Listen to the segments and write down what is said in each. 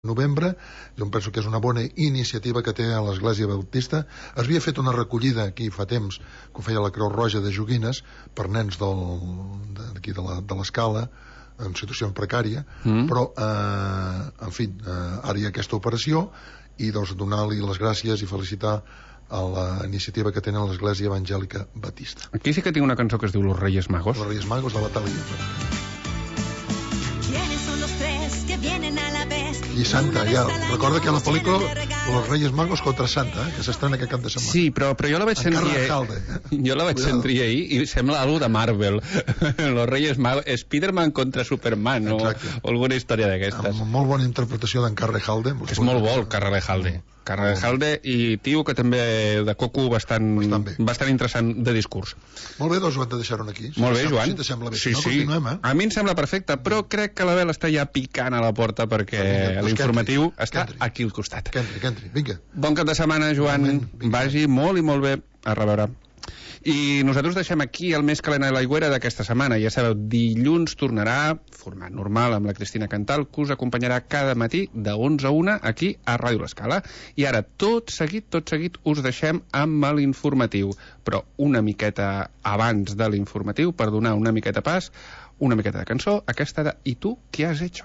novembre. Jo em penso que és una bona iniciativa que té l'Església Bautista. Es havia fet una recollida aquí fa temps, que ho feia la Creu Roja de Joguines, per nens d'aquí de l'Escala, en situació precària, però, en fi, ara hi ha aquesta operació i doncs donar-li les gràcies i felicitar a la iniciativa que tenen l'Església Evangèlica Batista. Aquí sí que tinc una cançó que es diu Los Reyes Magos. Los Reyes Magos de la Thalia. ¿Quiénes son los tres que vienen a la vez? I Santa, ja. Recorda que la pel·lícula Los Reyes Magos contra Santa, que s'estrena aquest cap de setmana. Sí, però jo la vaig sentir jo la vaig sentir ahir i sembla alguna de Marvel. Los Reyes Magos, Spider-Man contra Superman o alguna història d'aquestes. Amb molt bona interpretació d'en Carrejalde. És molt bo el Carrejalde. Carrejalde i tio que també de coco bastant interessant de discurs. Molt bé, doncs ho hem de deixar-ho aquí. Molt bé, Joan. Si te sembla bé. Sí, sí. A mi em sembla perfecte, però crec que la Bel està ja picant a la porta perquè l'informatiu està aquí al costat. Que entri, vinga. Bon cap de setmana, Joan. Vagi molt i molt bé. A reveure. I nosaltres deixem aquí el més calent a l'aigüera d'aquesta setmana. Ja sabeu, dilluns tornarà, format normal, amb la Cristina Cantal, que us acompanyarà cada matí de 11 a 1 aquí a Ràdio L'Escala. I ara, tot seguit, us deixem amb l'informatiu. Però una miqueta abans de l'informatiu, per donar una miqueta pas, una miqueta de cançó, aquesta de I tu, què has hecho?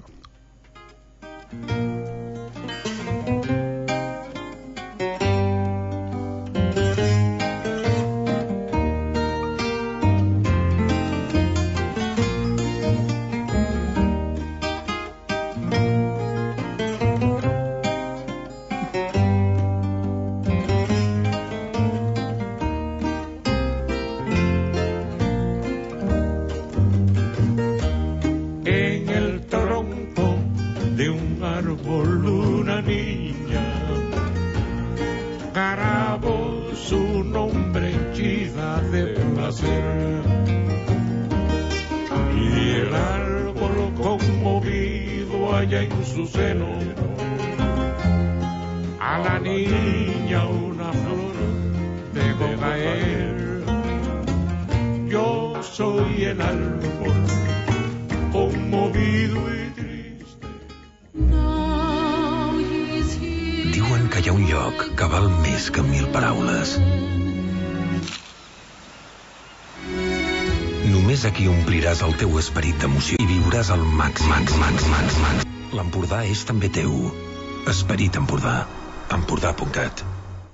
Una niña grabó su nombre henchida de placer y el árbol conmovido allá en su seno a la niña una flor dejó caer. Yo soy el árbol conmovido y diuen que hi ha un lloc que val més que 1000 paraules. Només aquí ompliràs el teu esperit d'emoció i viuràs al màxim. L'Empordà és també teu. Esperit Empordà. Empordà.cat.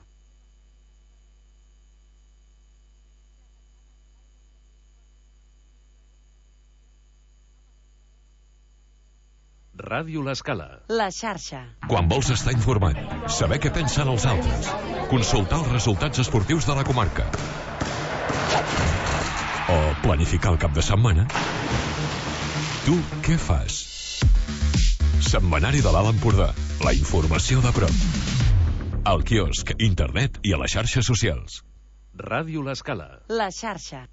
Ràdio L'Escala. La xarxa. Quan vols estar informat, saber què pensen els altres, consultar els resultats esportius de la comarca o planificar el cap de setmana, tu què fas? Setmanari de l'Alt Empordà. La informació de prop. Al quiosc, internet i a les xarxes socials. Ràdio L'Escala. La xarxa.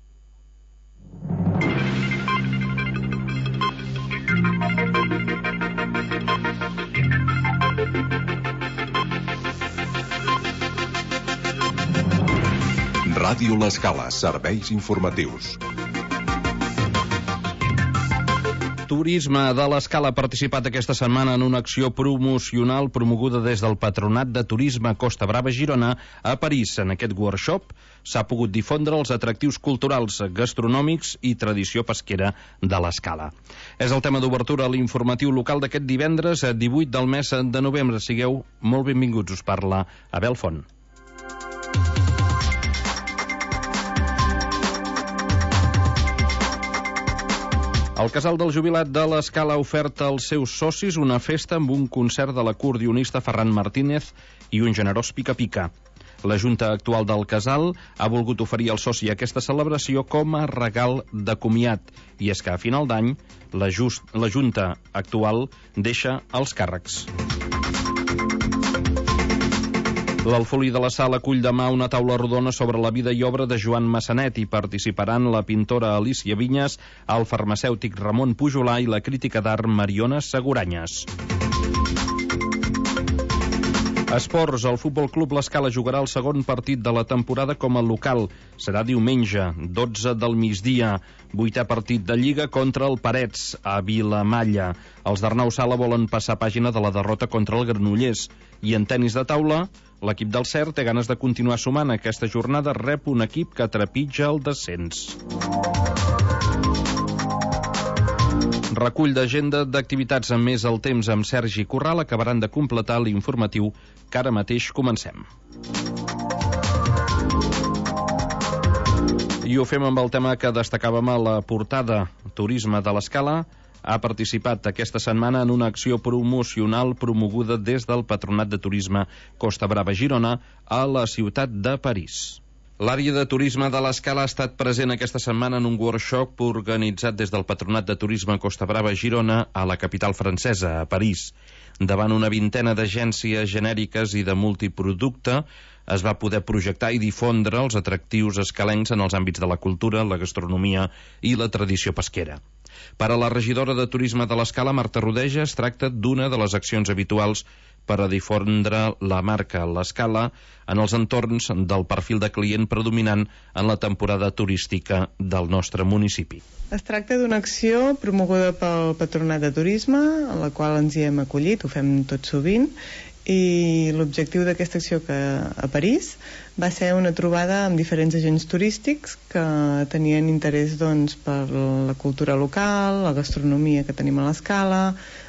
Ràdio L'Escala, serveis informatius. Turisme de l'Escala ha participat aquesta setmana en una acció promocional promoguda des del Patronat de Turisme Costa Brava Girona a París. En aquest workshop s'ha pogut difondre els atractius culturals, gastronòmics i tradició pesquera de l'Escala. És el tema d'obertura a l'informatiu local d'aquest divendres 18 del mes de novembre. Sigueu molt benvinguts, us parla Abel Font. El Casal del Jubilat de l'Escala ha ofert als seus socis una festa amb un concert de l'acordionista Ferran Martínez i un generós pica-pica. La Junta actual del Casal ha volgut oferir al soci aquesta celebració com a regal de comiat, i és que a final d'any la Junta actual deixa els càrrecs. L'Alfolí de la Sala acull demà una taula rodona sobre la vida i obra de Joan Massanet. Hi participaran la pintora Alicia Vinyes, el farmacèutic Ramon Pujolà i la crítica d'art Mariona Seguranyes. Esports, el Futbol Club L'Escala jugarà el segon partit de la temporada com a local. Serà diumenge, 12 del migdia, 8è partit de Lliga contra el Parets, a Vilamalla. Els d'Arnau Sala volen passar pàgina de la derrota contra el Granollers. I en tenis de taula, l'equip del CER té ganes de continuar sumant. Aquesta jornada rep un equip que trepitja el descens. Recull d'agenda d'activitats amb més el temps amb Sergi Corral acabaran de completar l'informatiu que ara mateix comencem. I ho fem amb el tema que destacàvem a la portada. Turisme de l'Escala ha participat aquesta setmana en una acció promocional promoguda des del Patronat de Turisme Costa Brava Girona a la ciutat de París. L'àrea de turisme de l'Escala ha estat present aquesta setmana en un workshop organitzat des del Patronat de Turisme Costa Brava Girona a la capital francesa, a París. Davant una vintena d'agències genèriques i de multiproducte, es va poder projectar i difondre els atractius escalencs en els àmbits de la cultura, la gastronomia i la tradició pesquera. Per a la regidora de Turisme de l'Escala, Marta Rodeja, es tracta d'una de les accions habituals per a difondre la marca l'Escala en els entorns del perfil de client predominant en la temporada turística del nostre municipi. Es tracta d'una acció promoguda pel Patronat de Turisme, a la qual ens hi hem acollit, ho fem tot sovint, i l'objectiu d'aquesta acció que a París va ser una trobada amb diferents agents turístics que tenien interès per la cultura local, la gastronomia que tenim a l'Escala,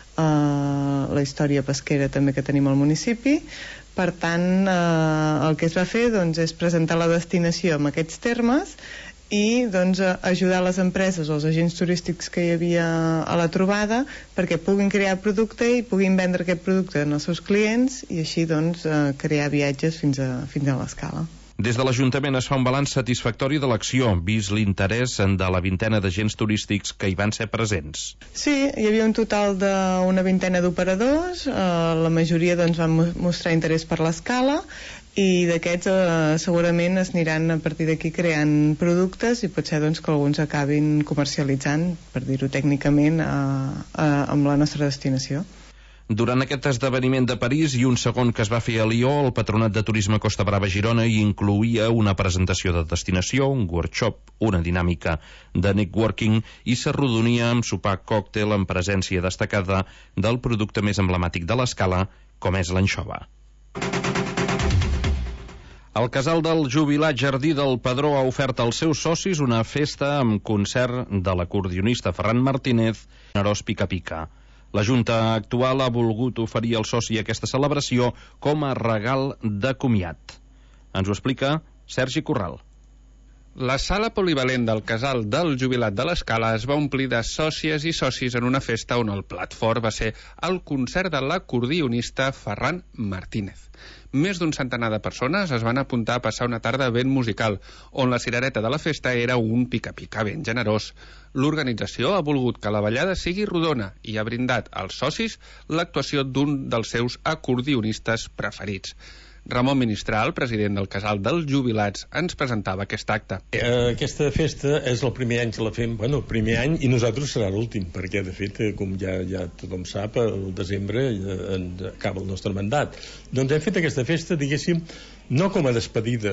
la història pesquera també que tenim al municipi. Per tant, el que es va fer és presentar la destinació en aquests termes i ajudar les empreses o els agents turístics que hi havia a la trobada perquè puguin crear producte i puguin vendre aquest producte als seus clients i així crear viatges fins a l'Escala. Des de l'Ajuntament es fa un balanç satisfactori de l'acció, vist l'interès de la vintena d'agents turístics que hi van ser presents. Sí, hi havia un total d'una vintena d'operadors, la majoria van mostrar interès per l'Escala i d'aquests segurament es aniran a partir d'aquí creant productes i pot ser que alguns acabin comercialitzant, per dir-ho tècnicament, amb la nostra destinació. Durant aquest esdeveniment de París i un segon que es va fer a Lió, el Patronat de Turisme Costa Brava Girona hi incloïa una presentació de destinació, un workshop, una dinàmica de networking i s'arrodonia amb sopar còctel en presència destacada del producte més emblemàtic de l'Escala, com és l'anxova. El casal del jubilat Jardí del Pedró ha ofert als seus socis una festa amb concert de l'acordionista Ferran Martínez, Nerós Pica Pica. La Junta actual ha volgut oferir al soci aquesta celebració com a regal de comiat. Ens ho explica Sergi Corral. La sala polivalent del casal del jubilat de l'Escala es va omplir de sòcies i socis en una festa on el plat fort va ser el concert de l'acordionista Ferran Martínez. Més d'un centenar de persones es van apuntar a passar una tarda ben musical, on la cirereta de la festa era un pica-pica ben generós. L'organització ha volgut que la ballada sigui rodona i ha brindat als socis l'actuació d'un dels seus acordionistes preferits. Ramon Ministral, president del Casal dels Jubilats, ens presentava aquest acte. Aquesta festa és el primer any que la fem, el primer any, i nosaltres serà l'últim, perquè de fet, com ja tothom sap, el desembre acaba el nostre mandat. Doncs hem fet aquesta festa, diguéssim, no com a despedida,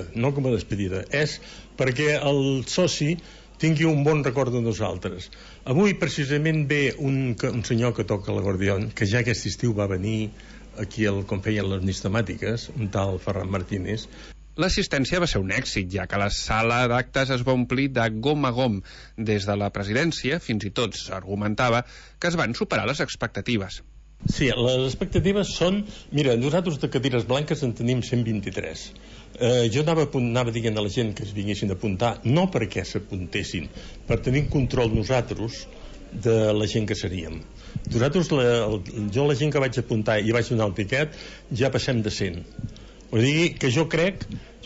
és perquè el soci tingui un bon record de nosaltres. Avui precisament ve un senyor que toca l'acordion, que ja aquest estiu va venir aquí com feien les nits temàtiques, un tal Ferran Martínez. L'assistència va ser un èxit, ja que la sala d'actes es va omplir de gom a gom. Des de la presidència, fins i tot s'argumentava que es van superar les expectatives. Sí, les expectatives són... Mira, nosaltres de cadires blanques en tenim 123. Jo anava dient a la gent que es vinguessin a apuntar, no perquè s'apuntessin, per tenir control nosaltres de la gent que seríem. Nosaltres, la gent que vaig apuntar i vaig donar el tiquet, ja passem de 100. Vull dir que jo crec,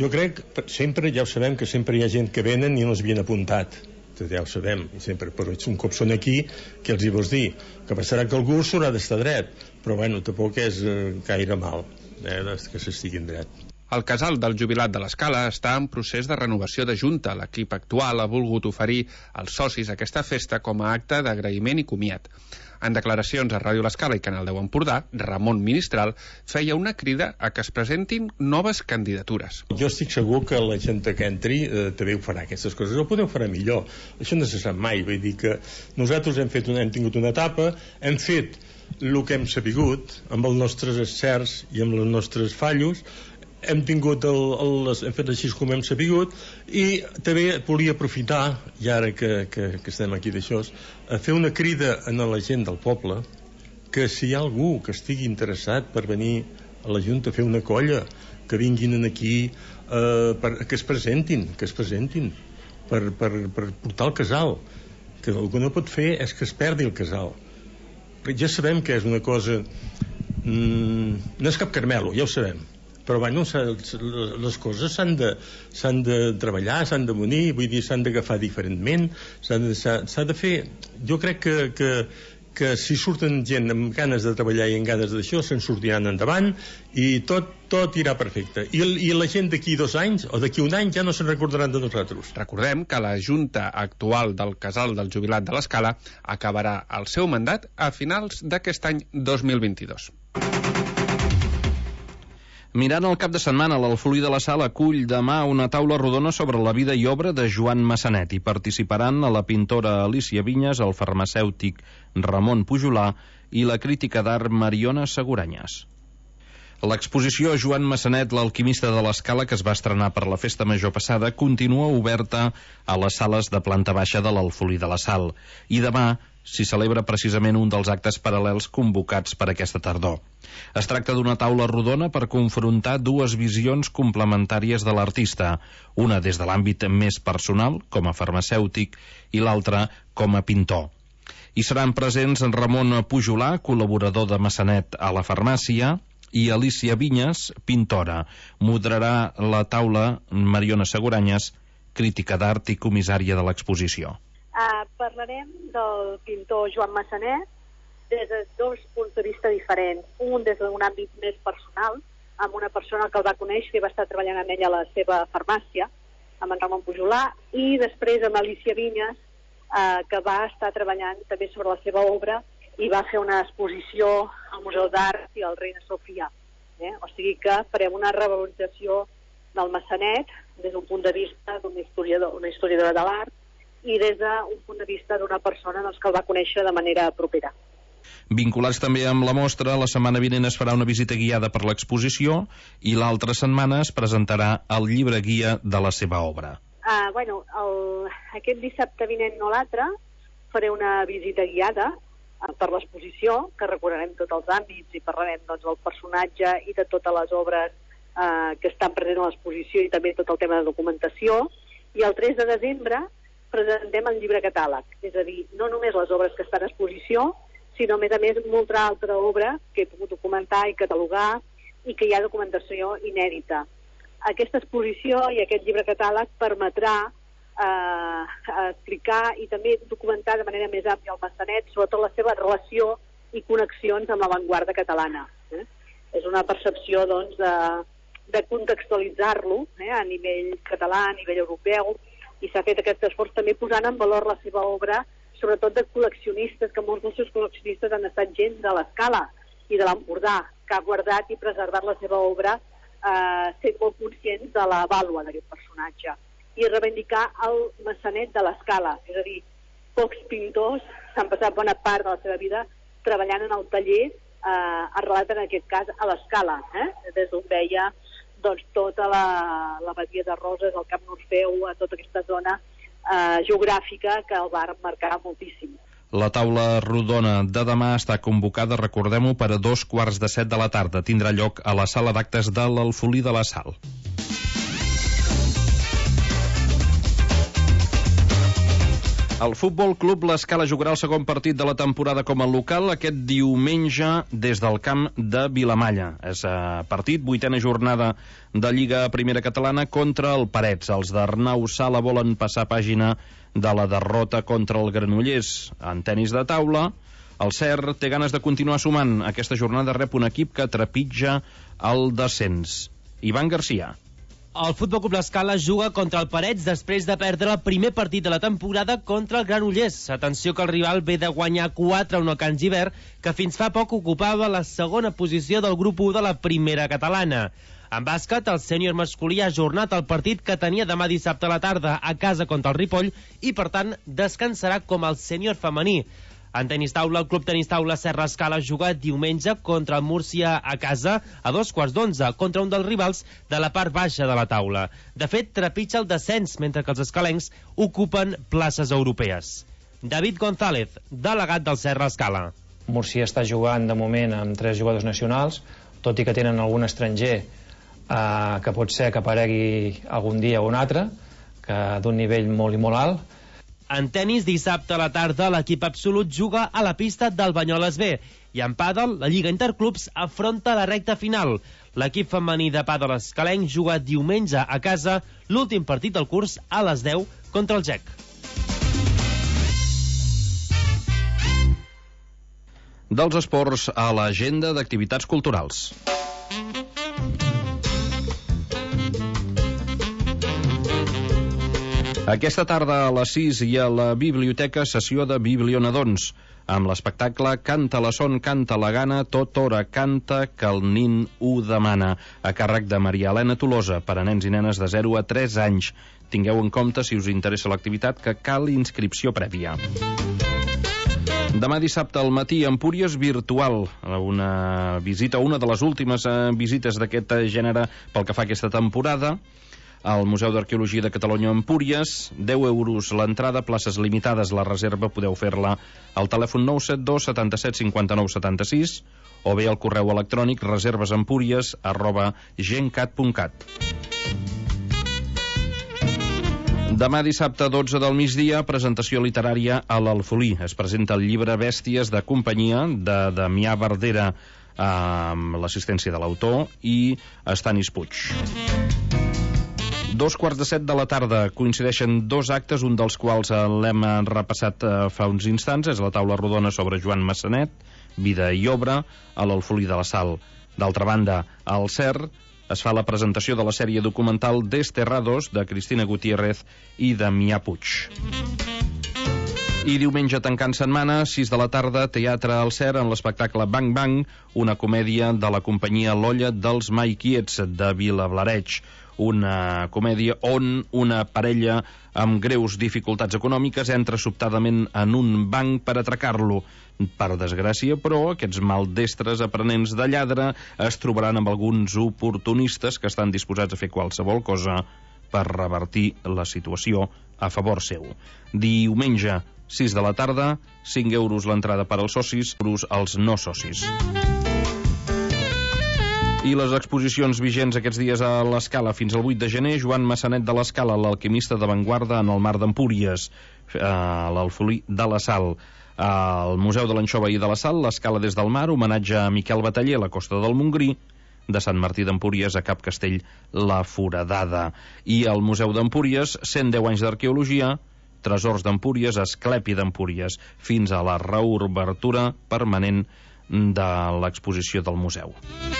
sempre, ja ho sabem, que sempre hi ha gent que venen i no es havien apuntat. Ja ho sabem, sempre, però un cop són aquí, què els hi vols dir? Que passarà que algú s'haurà d'estar dret, però bueno, tampoc és gaire mal que s'estiguin dret. El casal del jubilat de l'Escala està en procés de renovació de junta. L'equip actual ha volgut oferir als socis aquesta festa com a acte d'agraïment i comiat. En declaracions a Ràdio L'Escala i Canal 10 Empordà, Ramon Ministral feia una crida a que es presentin noves candidatures. Jo estic segur que la gent que entri també ho farà, aquestes coses. Ho podeu fer millor. Això no se sap mai. Vull dir que nosaltres hem tingut una etapa, hem fet el que hem sapigut, amb els nostres encerts i amb els nostres fallos, hem fet així com hem sapigut, i també volia aprofitar, i ara que estem aquí d'això, a fer una crida a la gent del poble que si hi ha algú que estigui interessat per venir a la Junta a fer una colla, que vinguin aquí, que es presentin per portar el casal, que el que no pot fer és que es perdi el casal. Ja sabem que és una cosa, no és cap caramelo, ja ho sabem, però bueno, les coses s'han de treballar, s'han de venir, vull dir, s'han d'agafar diferentment, s'ha de fer. Jo crec que si surten gent amb ganes de treballar i amb ganes d'això, se'n sortiran endavant i tot irà perfecte. I la gent d'aquí 2 anys o d'aquí 1 any ja no se'n recordaran de nosaltres. Recordem que la Junta actual del casal del jubilat de l'Escala acabarà el seu mandat a finals d'aquest any 2022. Mirant el cap de setmana, l'Alfolí de la Sal acull demà una taula rodona sobre la vida i obra de Joan Massanet. Hi participaran la pintora Alicia Vinyes, el farmacèutic Ramon Pujolà i la crítica d'art Mariona Seguranyes. L'exposició Joan Massanet, l'alquimista de l'Escala, que es va estrenar per la Festa Major passada, continua oberta a les sales de planta baixa de l'Alfolí de la Sal. I demà s'hi celebra precisament un dels actes paral·lels convocats per aquesta tardor. Es tracta d'una taula rodona per confrontar 2 visions complementàries de l'artista, una des de l'àmbit més personal, com a farmacèutic, i l'altra com a pintor. Hi seran presents Ramon Pujolà, col·laborador de Massanet a la farmàcia, i Alicia Vinyes, pintora. Moderarà la taula Mariona Seguranyes, crítica d'art i comissària de l'exposició. Parlarem del pintor Joan Massanet des de 2 punts de vista diferents. Un des d'un àmbit més personal, amb una persona que el va conèixer i va estar treballant amb ella a la seva farmàcia, amb en Ramon Pujolà, i després amb Alicia Vinyes, que va estar treballant també sobre la seva obra i va fer una exposició al Museu d'Art i al Reina Sofia. O sigui que farem una revalorització del Massanet des d'un punt de vista d'una historiadora de l'art i des d'un punt de vista d'una persona que el va conèixer de manera propera. Vinculats també amb la mostra, la setmana vinent es farà una visita guiada per l'exposició i l'altra setmana es presentarà el llibre guia de la seva obra. Aquest dissabte vinent, no l'altre, faré una visita guiada per l'exposició, que recorrerem tots els àmbits i parlarem del personatge i de totes les obres que estan presents a l'exposició i també tot el tema de documentació. I el 3 de desembre presentem el llibre catàleg, és a dir, no només les obres que estan a exposició, sinó a més molta altra obra que he pogut documentar i catalogar i que hi ha documentació inèdita. Aquesta exposició i aquest llibre catàleg permetrà explicar i també documentar de manera més àmplia el Massanet, sobretot la seva relació i connexions amb l'avantguarda catalana. És una percepció de contextualitzar-lo a nivell català, a nivell europeu, i s'ha fet aquest esforç també posant en valor la seva obra, sobretot de col·leccionistes, que molts dels seus col·leccionistes han estat gent de l'Escala i de l'Empordà, que ha guardat i preservat la seva obra sent molt conscients de la vàlua d'aquest personatge. I reivindicar el Massanet de l'Escala, és a dir, pocs pintors s'han passat bona part de la seva vida treballant en el taller arrelat en aquest cas a l'Escala, des d'on veia tota la badia de Roses, el Camp Norfeu, a tota aquesta zona geogràfica que el va marcar moltíssim. La taula rodona de demà està convocada, recordem-ho, per a 2:15 de la tarda. Tindrà lloc a la sala d'actes de l'Alfolí de la Sal. El Futbol Club l'Escala jugarà el segon partit de la temporada com a local aquest diumenge des del camp de Vilamalla. És partit, 8a jornada de Lliga Primera Catalana contra el Parets. Els d'Arnau Sala volen passar pàgina de la derrota contra el Granollers. En tenis de taula, el CER té ganes de continuar sumant. Aquesta jornada rep un equip que trepitja el descens. Ivan Garcia. El Futbol Club L'Escala juga contra el Parets després de perdre el primer partit de la temporada contra el Granollers. Atenció que el rival ve de guanyar 4-1 a Can Gibert, que fins fa poc ocupava la segona posició del grup 1 de la primera catalana. En bàsquet, el sènior masculí ha ajornat el partit que tenia demà dissabte a la tarda a casa contra el Ripoll i, per tant, descansarà com el sènior femení. En tenis taula, el Club Tenis Taula Serra Escala juga diumenge contra el Múrcia a casa a 11:15 contra un dels rivals de la part baixa de la taula. De fet, trepitja el descens, mentre que els escalencs ocupen places europees. David González, delegat del Serra Escala. Múrcia està jugant de moment amb 3 jugadors nacionals, tot i que tenen algun estranger que pot ser que aparegui algun dia o un altre, que d'un nivell molt i molt alt. En tenis, dissabte a la tarda, l'equip absolut juga a la pista del Banyoles B. I en pàdel, la Lliga Interclubs afronta la recta final. L'equip femení de pàdel escalenc juga diumenge a casa l'últim partit del curs a les 10 contra el GEC. Dels esports a l'agenda d'activitats culturals. Aquesta tarda a les 6 hi ha a la biblioteca sessió de Biblionadons, amb l'espectacle Canta la son, canta la gana, tot hora canta que el nin ho demana, a càrrec de Maria Helena Tolosa, per a nens i nenes de 0 a 3 anys. Tingueu en compte, si us interessa l'activitat, que cal inscripció prèvia. Demà dissabte al matí, Empúries Virtual, una visita, una de les últimes visites d'aquest gènere pel que fa a aquesta temporada, al Museu d'Arqueologia de Catalunya Empúries, 10 euros l'entrada, places limitades, la reserva podeu fer-la al telèfon 972 77 59 76 o bé al correu electrònic reservesempúries@gencat.cat. Demà dissabte 12 del migdia, presentació literària a l'Alfolí. Es presenta el llibre Bèsties de companyia de Damià Verdera, amb l'assistència de l'autor, i Estanis Puig. 2:15 de la tarda coincideixen 2 actes, un dels quals l'hem repassat fa uns instants, és la taula rodona sobre Joan Massanet, vida i obra, a l'Alfolí de la Sal. D'altra banda, al CER es fa la presentació de la sèrie documental Desterrados, de Cristina Gutiérrez i Damià Puig. I diumenge, tancant setmana, 6 de la tarda, teatre al CER en l'espectacle Bang Bang, una comèdia de la companyia L'Olla dels Mai Quiets, de Vilablareig. Una comèdia on una parella amb greus dificultats econòmiques entra sobtadament en un banc per atracar-lo. Per desgràcia, però, aquests maldestres aprenents de lladre es trobaran amb alguns oportunistes que estan disposats a fer qualsevol cosa per revertir la situació a favor seu. Diumenge, 6 de la tarda, 5 euros l'entrada per als socis, euros als no socis. I les exposicions vigents aquests dies a l'Escala fins al 8 de gener, Joan Massanet de l'Escala, l'alquimista d'avantguarda en el mar d'Empúries, a l'Alfolí de la Sal. Al Museu de l'Anxova i de la Sal, l'Escala des del mar, homenatge a Miquel Bataller, la Costa del Montgrí, de Sant Martí d'Empúries a Cap Castell, la Foradada. I al Museu d'Empúries, 110 anys d'arqueologia, tresors d'Empúries, Asclepi d'Empúries, fins a la reobertura permanent de l'exposició del museu.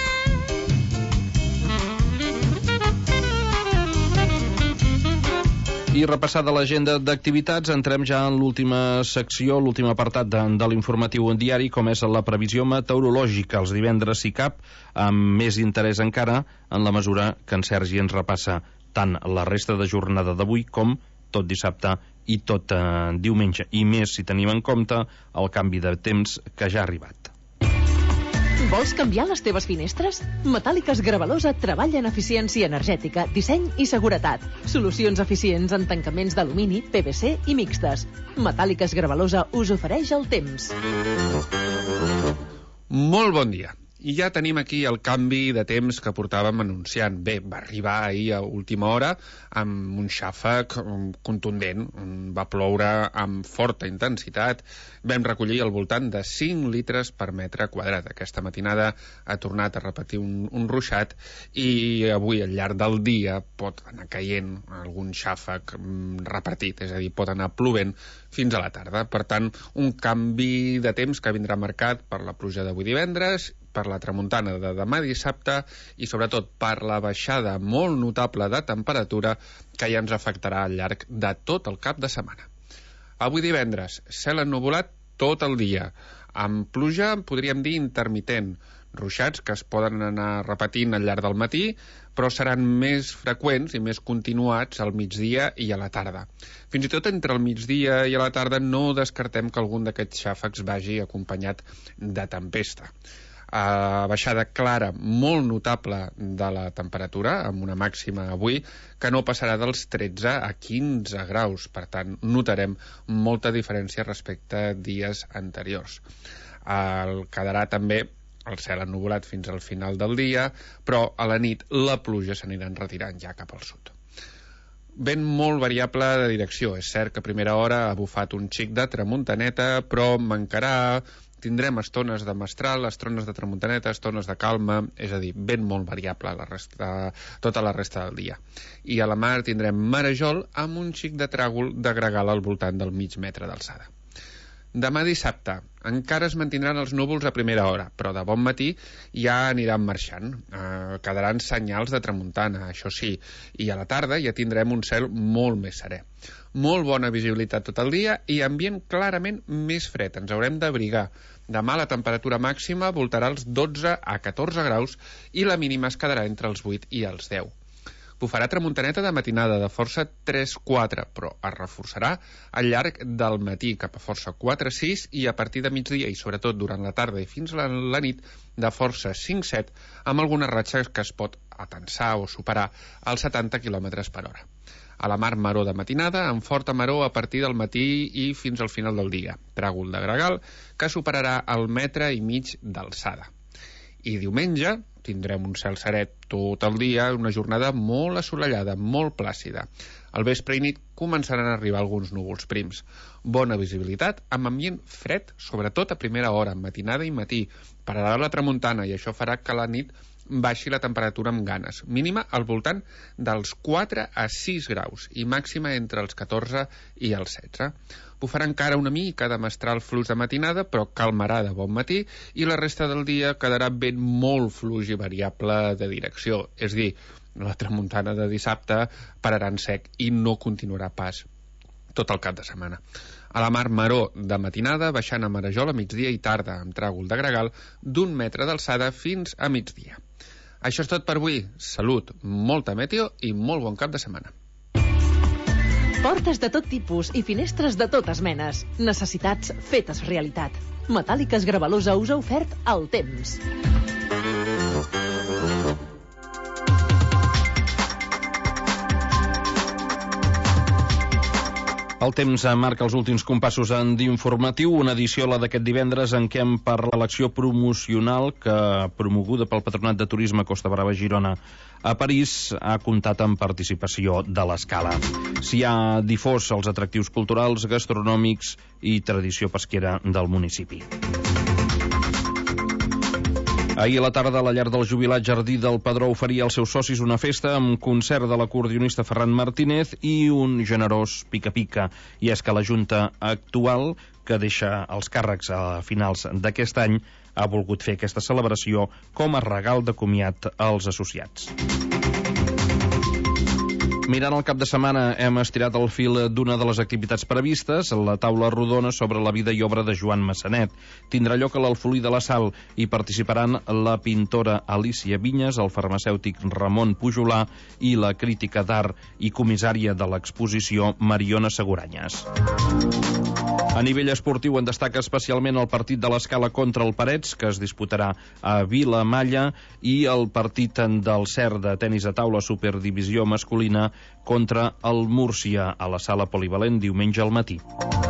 I repassada l'agenda d'activitats, entrem ja en l'última secció, l'últim apartat de l'informatiu diari, com és la previsió meteorològica. Els divendres, si cap, amb més interès encara, en la mesura que en Sergi ens repassa tant la resta de jornada d'avui com tot dissabte i tot diumenge. I més si tenim en compte el canvi de temps que ja ha arribat. Vols canviar les teves finestres? Metàl·liques Gravalosa treballa en eficiència energètica, disseny i seguretat. Solucions eficients en tancaments d'alumini, PVC i mixtes. Metàl·liques Gravalosa us ofereix el temps. Molt bon dia. I ja tenim aquí el canvi de temps que portàvem anunciant. Bé, va arribar ahir a última hora amb un xàfec contundent. Va ploure amb forta intensitat. Vam recollir al voltant de 5 litres per metre quadrat. Aquesta matinada ha tornat a repetir un ruixat i avui al llarg del dia pot anar caient algun xàfec repartit, és a dir, pot anar plovent fins a la tarda. Per tant, un canvi de temps que vindrà marcat per la pluja d'avui divendres, per la tramuntana de demà dissabte i sobretot per la baixada molt notable de temperatura que ja ens afectarà al llarg de tot el cap de setmana. Avui divendres, cel ennuvolat tot el dia, amb pluja, podríem dir, intermitent, ruixats que es poden anar repetint al llarg del matí, però seran més freqüents i més continuats al migdia i a la tarda. Fins i tot entre el migdia i a la tarda no descartem que algun d'aquests xàfecs vagi acompanyat de tempesta. Baixada clara, molt notable de la temperatura, amb una màxima avui que no passarà dels 13 a 15 graus. Per tant, notarem molta diferència respecte a dies anteriors. Quedarà també el cel ennuvolat fins al final del dia, però a la nit la pluja s'anirà retirant ja cap al sud. Vent molt variable de direcció. És cert que a primera hora ha bufat un xic de tramuntaneta, però mancarà. Tindrem estones de mestral, estones de tramuntaneta, estones de calma, és a dir, vent molt variable tota la resta del dia. I a la mar tindrem marejol amb un xic de tràgol de gregal al voltant del mig metre d'alçada. Demà dissabte encara es mantindran els núvols a primera hora, però de bon matí ja aniran marxant. Quedaran senyals de tramuntana, això sí, i a la tarda ja tindrem un cel molt més serè. Molt bona visibilitat tot el dia i ambient clarament més fred. Ens haurem d'abrigar. Demà la temperatura màxima voltarà els 12 a 14 graus i la mínima es quedarà entre els 8 i els 10. Bufarà tramuntaneta de matinada de força 3-4, però es reforçarà al llarg del matí cap a força 4-6 i a partir de migdia i sobretot durant la tarda i fins a la nit de força 5-7 amb algunes ratxes que es pot atensar o superar als 70 km per hora. A la mar, maror de matinada, amb forta maror a partir del matí i fins al final del dia. Tràgol de gregal que superarà el metre i mig d'alçada. I diumenge tindrem un cel seret tot el dia, una jornada molt assolellada, molt plàcida. Al vespre i nit començaran a arribar alguns núvols prims. Bona visibilitat, amb ambient fred, sobretot a primera hora, matinada i matí. Pararà la tramuntana i això farà que a la nit baixi la temperatura amb ganes. Mínima al voltant dels 4 a 6 graus i màxima entre els 14 i els 16. Bufarà encara una mica de mestral flux de matinada, però calmarà de bon matí i la resta del dia quedarà vent molt fluix i variable de direcció. És dir, la tramuntana de dissabte pararà en sec i no continuarà pas tot el cap de setmana. A la mar, maror de matinada, baixant a marejol a migdia i tarda, amb tràgol de gregal d'1 metre d'alçada fins a migdia. Això és tot per avui. Salut, molta meteo i molt bon cap de setmana. Portes de tot tipus i finestres de totes menes. Necessitats fetes realitat. Metàl·liques Gravalosa us ha ofert el temps. El temps marca els últims compassos en d'informatiu, una edició, la d'aquest divendres, en què per l'acció promocional que, promoguda pel Patronat de Turisme Costa Brava Girona a París, ha comptat amb participació de l'Escala. S'hi ha difós els atractius culturals, gastronòmics i tradició pesquera del municipi. Ahir a la tarda, la llar del jubilat Jardí del Pedró oferia als seus socis una festa amb concert de l'acordionista Ferran Martínez i un generós pica-pica. I és que la Junta actual, que deixa els càrrecs a finals d'aquest any, ha volgut fer aquesta celebració com a regal de comiat als associats. Mirant el cap de setmana, hem estirat el fil d'una de les activitats previstes, la taula rodona sobre la vida i obra de Joan Massanet. Tindrà lloc a l'Alfolí de la Sal i participaran la pintora Alicia Vinyes, el farmacèutic Ramon Pujolà i la crítica d'art i comissària de l'exposició Mariona Seguranyes. A nivell esportiu en destaca especialment el partit de l'Escala contra el Parets, que es disputarà a Vilamalla, i el partit del CER de tenis a taula superdivisió masculina contra el Múrcia a la sala polivalent diumenge al matí.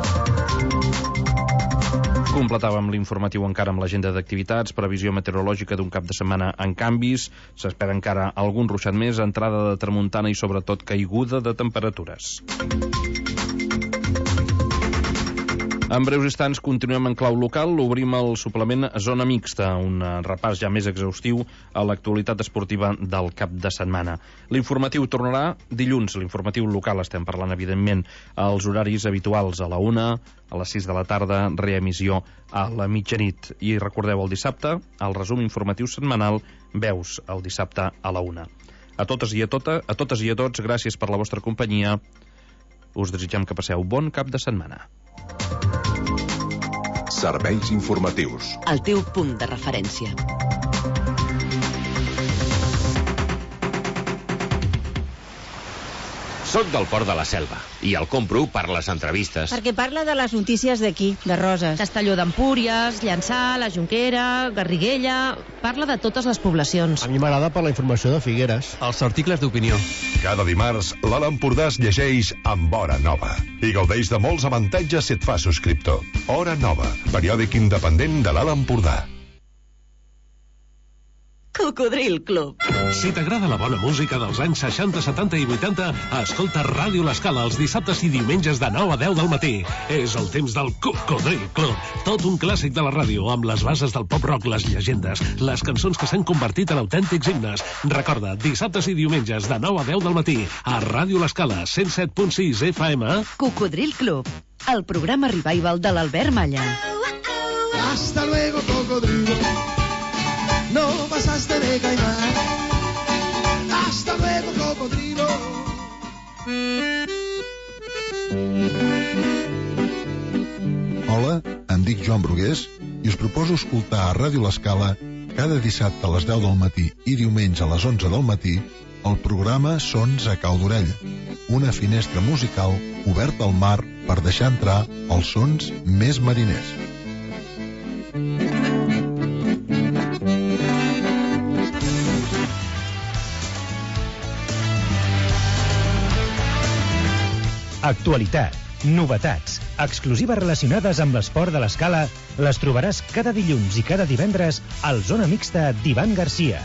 Completàvem l'informatiu encara amb l'agenda d'activitats, previsió meteorològica d'un cap de setmana en canvis, s'espera encara algun ruixat més, entrada de tramuntana i sobretot caiguda de temperatures. En breus instants continuem en clau local, obrim el suplement Zona Mixta, un repàs ja més exhaustiu a l'actualitat esportiva del cap de setmana. L'informatiu tornarà dilluns, l'informatiu local, estem parlant evidentment als horaris habituals, a la 1, a les 6 de la tarda, reemissió a la mitjanit. I recordeu, el dissabte, el resum informatiu setmanal, Veus, el dissabte a la 1. A totes i a tots, gràcies per la vostra companyia. Us desitgem que passeu bon cap de setmana. Serveis informatius. El teu punt de referència. Soc del Port de la Selva i el compro per les entrevistes. Perquè parla de les notícies d'aquí, de Roses. Castelló d'Empúries, Llançà, la Jonquera, Garriguella... Parla de totes les poblacions. A mi m'agrada per la informació de Figueres. Els articles d'opinió. Cada dimarts, l'Alt Empordà es llegeix amb Hora Nova i gaudeix de molts avantatges si et fa subscriptor. Hora Nova, periòdic independent de l'Alt Empordà. Cocodril Club. Si t'agrada la bona música dels anys 60, 70 i 80, escolta Ràdio L'Escala els dissabtes i diumenges de 9 a 10 del matí. És el temps del Cocodril Club. Tot un clàssic de la ràdio, amb les bases del pop-rock, les llegendes, les cançons que s'han convertit en autèntics himnes. Recorda, dissabtes i diumenges de 9 a 10 del matí, a Ràdio L'Escala, 107.6 FM. Cocodril Club, el programa revival de l'Albert Malla. Hasta luego, cocodrilo. No pasaste de caimán. Hasta luego, cocodrilo. Hola, em dic Joan Brugués i us proposo escoltar a Ràdio L'Escala cada dissabte a les 10 del matí i diumenge a les 11 del matí el programa Sons a Cau d'Orella, una finestra musical oberta al mar per deixar entrar els sons més mariners. Actualitat, novetats, exclusives relacionades amb l'esport de l'Escala les trobaràs cada dilluns i cada divendres al Zona Mixta d'Ivan Garcia.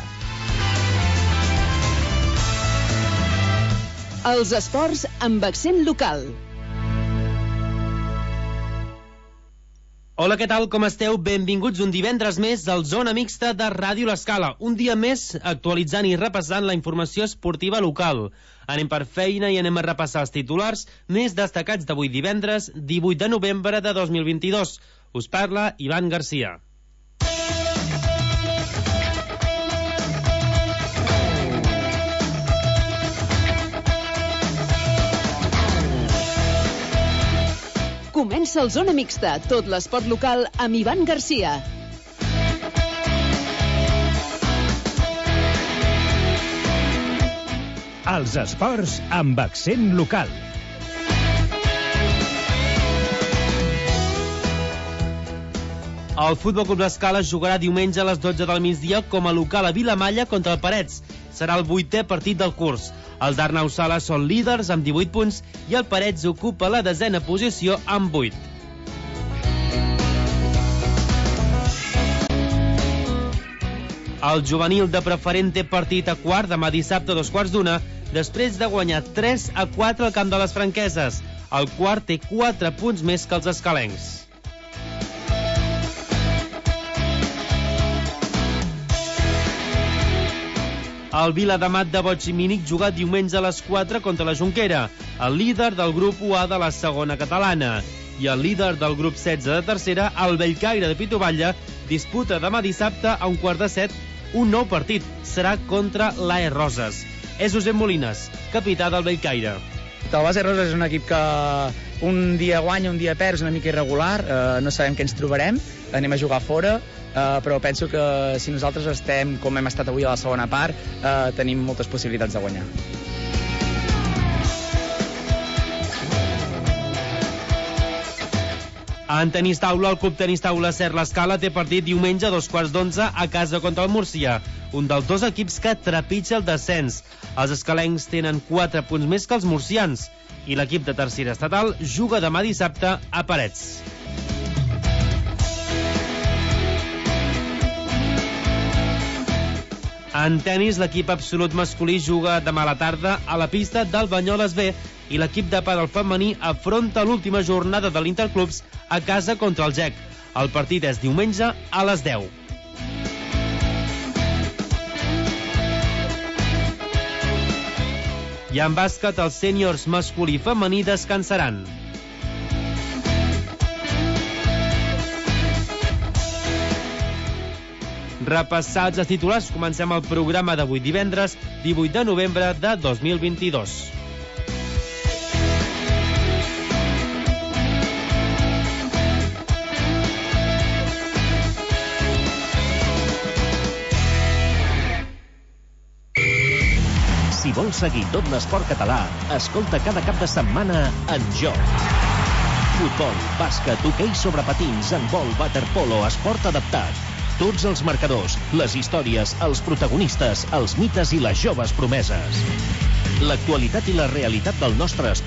Els esports amb accent local. Hola, què tal? Com esteu? Benvinguts un divendres més al Zona Mixta de Ràdio L'Escala. Un dia més actualitzant i repassant la informació esportiva local. Anem per feina i anem a repassar els titulars més destacats d'avui divendres, 18 de novembre de 2022. Us parla Ivan Garcia. Comença el Zona Mixta, tot l'esport local amb Ivan Garcia. Els esports amb accent local. El Futbol Club L'Escala jugarà diumenge a les 12 del migdia com a local a Vilamalla contra el Parets. Serà el 8è partit del curs. Els d'Arnau Sala són líders amb 18 punts i el Parets ocupa la 10ª posició amb 8. El juvenil de Preferent té partit a quart demà dissabte a 2:15, després de guanyar 3-4 al camp de les Franqueses. El quart té 4 punts més que els escalencs. El Viladamat de Boig i Mínic juga diumenge a les 4 contra la Jonquera, el líder del grup UA de la segona catalana. I el líder del grup 16 de tercera, el Bellcaire de Pitoballa, disputa demà dissabte a 6:45 un nou partit. Serà contra l'AE Roses. És Josep Molines, capità del Bellcaire. El Base Roses és un equip que un dia guanya, un dia perd, és una mica irregular, no sabem què ens trobarem, anem a jugar fora, però penso que si nosaltres estem com hem estat avui a la segona part, tenim moltes possibilitats de guanyar. En tenis taula, el Club Tenis Taula Ser l'Escala té partit diumenge a 2:15 a casa contra el Múrcia, un dels dos equips que trepitja el descens. Els escalencs tenen 4 punts més que els murcians i l'equip de tercera estatal juga demà dissabte a Parets. En tenis, l'equip absolut masculí juga demà a la tarda a la pista del Banyoles B i l'equip de pàdel femení afronta l'última jornada de l'Interclubs a casa contra el GEC. El partit és diumenge a les 10. I en bàsquet, els sèniors masculí i femení descansaran. Repassats els titulars, comencem el programa d'avui divendres, 18 de novembre de 2022. Si vols seguir tot l'esport català, escolta cada cap de setmana En Joc. Futbol, bàsquet, hoquei sobre patins, handbol, waterpolo, esport adaptat. Tots els marcadors, les històries, els protagonistes, els mites i les joves promeses. L'actualitat i la realitat del nostre esport